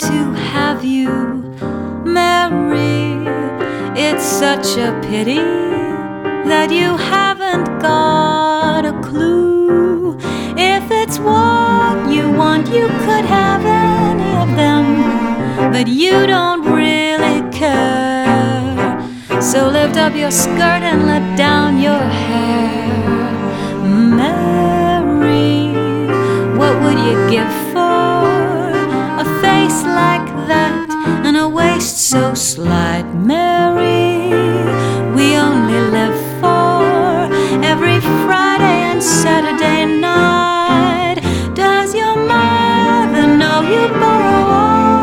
to have you, Mary. It's such a pity that you haven't got a clue. If it's what you want, you could have any of them, but you don't really care. So lift up your skirt and let down your hair, Mary. What would you give for a face like that and a waist so slight, Mary?